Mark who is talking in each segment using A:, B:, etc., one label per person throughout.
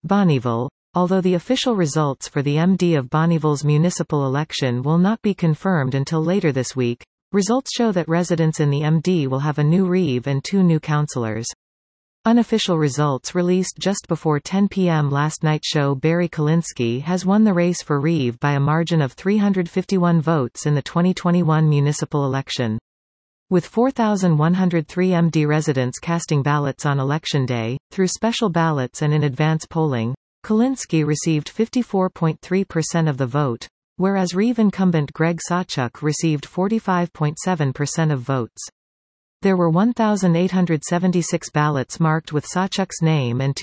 A: Bonnyville. Although the official results for the MD of Bonnyville's municipal election will not be confirmed until later this week, results show that residents in the MD will have a new reeve and 2 new councillors. Unofficial results released just before 10 p.m. last night show Barry Kolinsky has won the race for reeve by a margin of 351 votes in the 2021 municipal election. With 4,103 MD residents casting ballots on election day, through special ballots and in advance polling, Kolinsky received 54.3% of the vote, whereas reeve incumbent Greg Sawchuk received 45.7% of votes. There were 1,876 ballots marked with Sawchuk's name and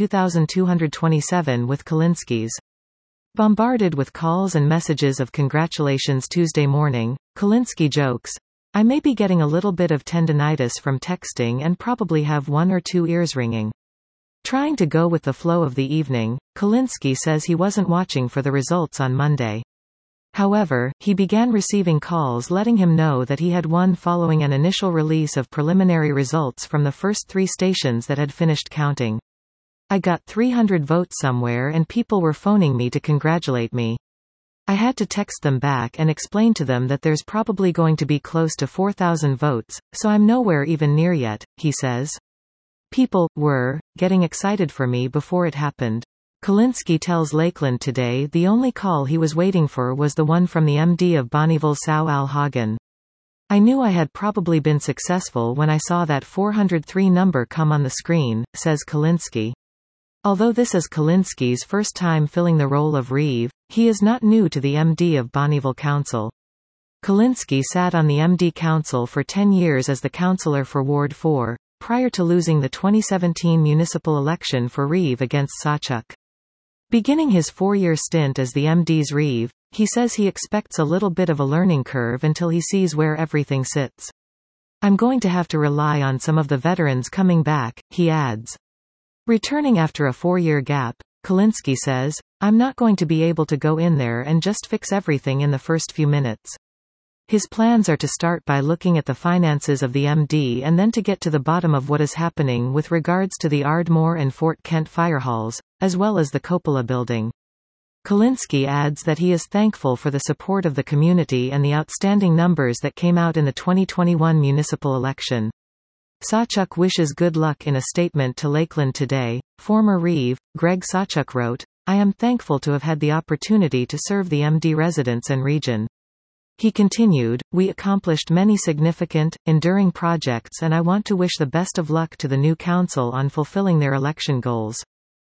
A: 2,227 with Kolinsky's. Bombarded with calls and messages of congratulations Tuesday morning, Kolinsky jokes, "I may be getting a little bit of tendinitis from texting and probably have 1 or 2 ears ringing." Trying to go with the flow of the evening, Kolinsky says he wasn't watching for the results on Monday. However, he began receiving calls letting him know that he had won following an initial release of preliminary results from the first 3 stations that had finished counting. "I got 300 votes somewhere and people were phoning me to congratulate me. I had to text them back and explain to them that there's probably going to be close to 4,000 votes, so I'm nowhere even near yet," he says. "People were getting excited for me before it happened." Kolinsky tells Lakeland Today the only call he was waiting for was the one from the MD of Bonnyville Sal Al Hagan. "I knew I had probably been successful when I saw that 403 number come on the screen," says Kolinsky. Although this is Kolinsky's first time filling the role of reeve, he is not new to the MD of Bonnyville Council. Kolinsky sat on the MD Council for 10 years as the councillor for Ward 4, prior to losing the 2017 municipal election for reeve against Sawchuk. Beginning his 4-year stint as the MD's reeve, he says he expects a little bit of a learning curve until he sees where everything sits. "I'm going to have to rely on some of the veterans coming back," he adds. Returning after a 4-year gap, Kolinsky says, "I'm not going to be able to go in there and just fix everything in the first few minutes." His plans are to start by looking at the finances of the MD and then to get to the bottom of what is happening with regards to the Ardmore and Fort Kent fire halls, as well as the Coppola building. Kolinsky adds that he is thankful for the support of the community and the outstanding numbers that came out in the 2021 municipal election. Sawchuk wishes good luck. In a statement to Lakeland Today, former reeve, Greg Sawchuk wrote, "I am thankful to have had the opportunity to serve the MD residents and region." He continued, "We accomplished many significant, enduring projects and I want to wish the best of luck to the new council on fulfilling their election goals."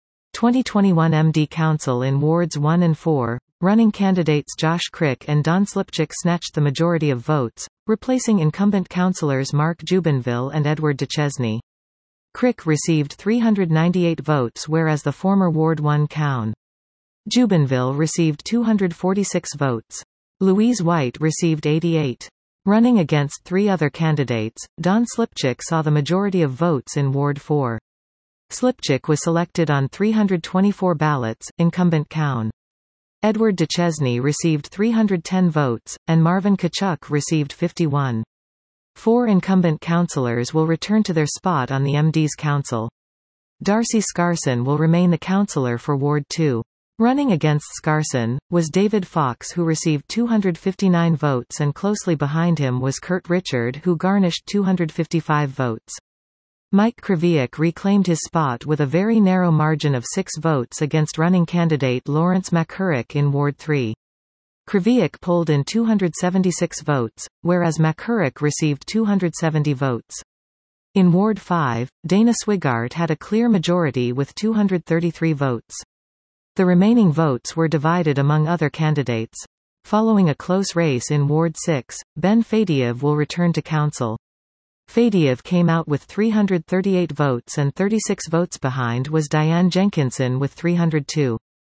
A: 2021 MD Council in Wards 1 and 4, running candidates Josh Crick and Don Slipchik snatched the majority of votes, replacing incumbent councillors Mark Jubenville and Edward Duchesne. Crick received 398 votes whereas the former Ward 1 Coun. Jubenville received 246 votes. Louise White received 88. Running against 3 other candidates, Don Slipchik saw the majority of votes in Ward 4. Slipchik was selected on 324 ballots, incumbent Coun. Edward Duchesne received 310 votes, and Marvin Kachuk received 51. 4 incumbent councillors will return to their spot on the MD's council. Darcy Scarson will remain the councillor for Ward 2. Running against Scarson, was David Fox who received 259 votes and closely behind him was Kurt Richard who garnished 255 votes. Mike Kraviak reclaimed his spot with a very narrow margin of 6 votes against running candidate Lawrence McCurrick in Ward 3. Kraviak polled in 276 votes, whereas McCurrick received 270 votes. In Ward 5, Dana Swigart had a clear majority with 233 votes. The remaining votes were divided among other candidates. Following a close race in Ward 6, Ben Fadiev will return to council. Fadiev came out with 338 votes and 36 votes behind was Diane Jenkinson with 302.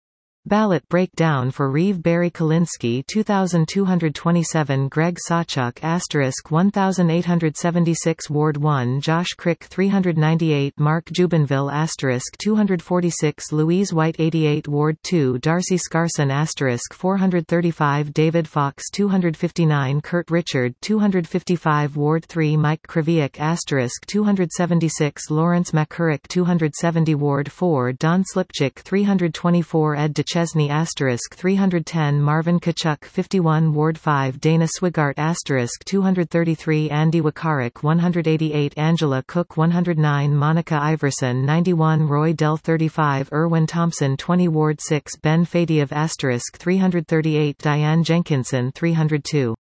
A: Ballot breakdown for Reeve Barry Kalinsky 2227 Greg Sawchuk * 1876 Ward 1 Josh Crick 398 Mark Jubenville * 246 Louise White 88 Ward 2 Darcy Scarson * 435 David Fox 259 Kurt Richard 255 Ward 3 Mike Kraviak * 276 Lawrence McCurrick 270 Ward 4 Don Slipchik 324 Ed DeChesney * 310 Marvin Kachuk 51 Ward 5 Dana Swigart * 233 Andy Wakarik 188 Angela Cook 109 Monica Iverson 91 Roy Dell 35 Erwin Thompson 20 Ward 6 Ben Fadiev * 338 Diane Jenkinson 302